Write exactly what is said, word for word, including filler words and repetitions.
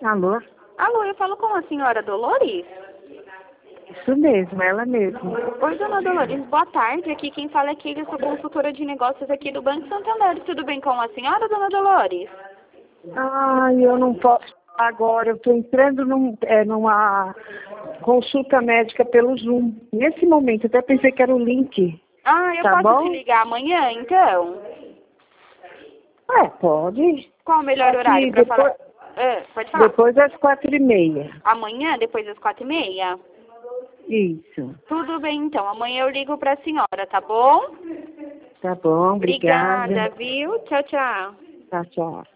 Alô? Alô, eu falo com a senhora Dolores? Isso mesmo, ela mesmo. Oi, dona Dolores, boa tarde. Aqui quem fala é Keila, eu sou consultora de negócios aqui do Banco Santander. Tudo bem com a senhora, dona Dolores? Ai, eu não posso agora. Eu estou entrando num, é, numa consulta médica pelo Zoom. Nesse momento, até pensei que era o link. Ah, eu Tá posso bom? te ligar amanhã, então? É, pode. Qual o melhor Aqui, horário para depois, falar? Ah, pode falar. depois das quatro e meia. Amanhã, depois das quatro e meia? Isso. Tudo bem, então. Amanhã eu ligo para a senhora, tá bom? Tá bom, obrigada. Obrigada, viu? Tchau, tchau. Tchau, tchau.